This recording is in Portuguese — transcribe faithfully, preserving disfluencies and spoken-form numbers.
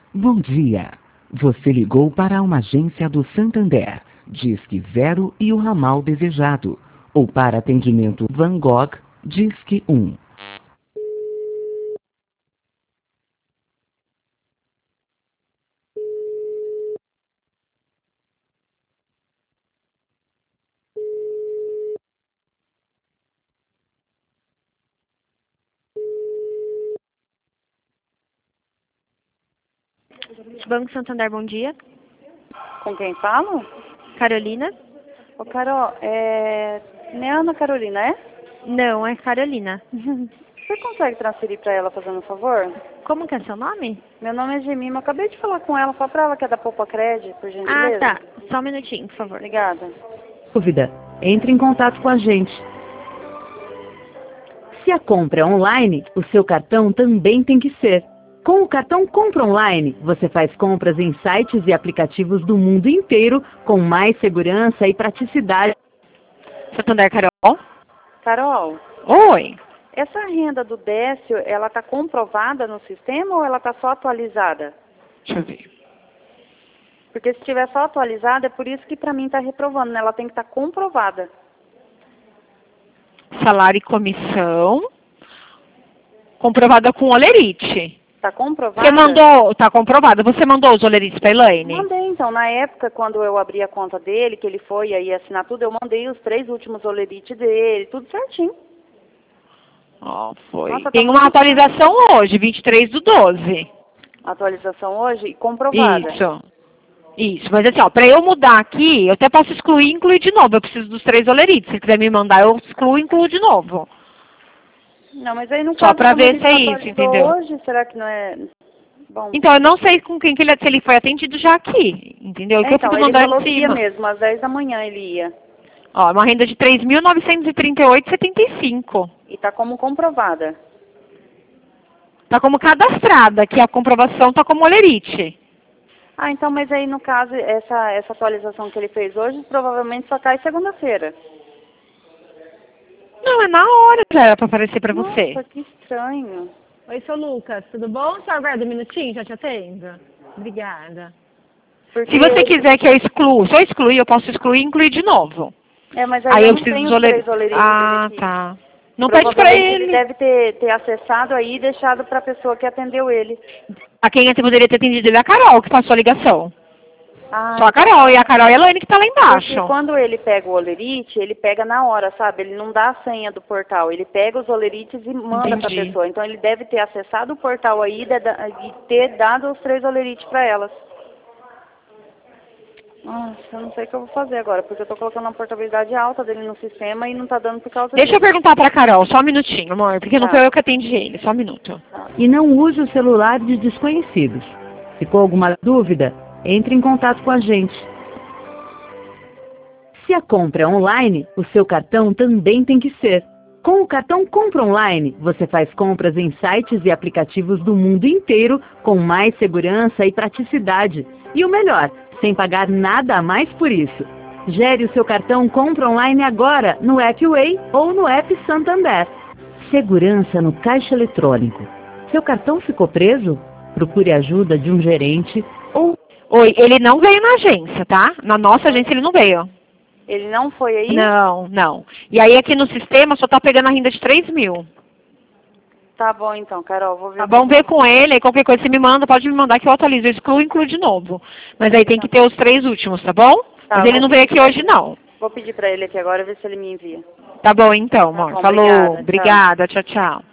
Bom dia. Você ligou para uma agência do Santander, Disque Zero e o ramal desejado. Ou para atendimento Van Gogh, Disque um. Banco Santander, bom dia. Com quem falo? Carolina? Ô, Carol, é... não é Ana Carolina, é? Não, é Carolina. Você consegue transferir para ela, fazendo um favor? Como que é seu nome? Meu nome é Gemima, eu acabei de falar com ela, só para ela que é da Poupa Cred, por gentileza. Ah, tá. Só um minutinho, por favor. Obrigada. Dúvida? Entre em contato com a gente. Se a compra é online, o seu cartão também tem que ser. Com o cartão Compra Online, você faz compras em sites e aplicativos do mundo inteiro com mais segurança e praticidade. Santander, Carol? Carol, Oi. essa renda do Décio, ela está comprovada no sistema ou ela está só atualizada? Deixa eu ver. Porque se estiver só atualizada, é por isso que para mim está reprovando, né? Ela tem que estar comprovada. Salário e comissão. Comprovada com olerite. Está comprovada? Você mandou, tá comprovada. Você mandou os olerites para Elaine? Mandei, então. Na época, quando eu abri a conta dele, que ele foi aí assinar tudo, eu mandei os três últimos olerites dele, tudo certinho. Ó, foi. Nossa, tá Tem uma muito atualização hoje, vinte e três do doze. Atualização hoje, comprovada. Isso. Isso, mas assim, ó, para eu mudar aqui, eu até posso excluir e incluir de novo. Eu preciso dos três olerites. Se quiser me mandar, eu excluo e incluo de novo. Não, mas aí não Só para ver se é isso, entendeu? Hoje, será que não é... Bom, então, eu não sei com quem que ele, se ele foi atendido já aqui, entendeu? Que então, eu fui ele mandar falou em que ia cima. mesmo, às dez da manhã ele ia. Ó, uma renda de três mil novecentos e trinta e oito reais e setenta e cinco. E tá como comprovada. Tá como cadastrada, que a comprovação tá como olerite. Ah, então, mas aí no caso, essa, essa atualização que ele fez hoje, provavelmente só cai segunda-feira. Não, é na hora já era pra aparecer pra Nossa, você. que estranho. Oi, seu Lucas, tudo bom? Só aguarda um minutinho, já te atendo. Obrigada. Porque... Se você quiser que eu exclua, se eu excluir, eu posso excluir e incluir de novo. É, mas aí, Aí eu eu não preciso tenho dos os três olerites. olerites Ah, aqui. tá. Não pede pra Provavelmente ele. ele deve ter, ter acessado aí e deixado pra pessoa que atendeu ele. A quem você poderia ter atendido ele é a Carol, que passou a ligação. Ah, Só a Carol, e a Carol e a Elaine que tá lá embaixo. Porque quando ele pega o olerite, ele pega na hora, sabe? Ele não dá a senha do portal. Ele pega os olerites e manda para a Entendi. pessoa. Então ele deve ter acessado o portal aí e ter dado os três olerites para elas. Nossa, eu não sei o que eu vou fazer agora, porque eu tô colocando uma portabilidade alta dele no sistema e não tá dando por causa Deixa disso. eu perguntar pra Carol, só um minutinho, amor, porque não Tá. foi eu que atendi ele, só um minuto. E não use o celular de desconhecidos. Ficou alguma dúvida? Entre em contato com a gente. Se a compra é online, o seu cartão também tem que ser. Com o cartão Compra Online, você faz compras em sites e aplicativos do mundo inteiro com mais segurança e praticidade. E o melhor, sem pagar nada a mais por isso. Gere o seu cartão Compra Online agora no app Way ou no app Santander. Segurança no caixa eletrônico. Seu cartão ficou preso? Procure ajuda de um gerente ou... Oi, ele não veio na agência, tá? Na nossa agência ele não veio. Ele não foi aí? Não, não. E aí aqui no sistema só tá pegando a renda de três mil. Tá bom então, Carol, vou ver. Tá bom, ver com ele, aí qualquer coisa você me manda, pode me mandar que eu atualizo, eu excluo e incluo de novo. Mas aí tem que ter os três últimos, tá bom? Tá, Mas ele vou não veio aqui pedir. hoje não. Vou pedir pra ele aqui agora, ver se ele me envia. Tá bom então, Tá amor. bom, Falou, obrigada, tchau. obrigada, tchau, tchau.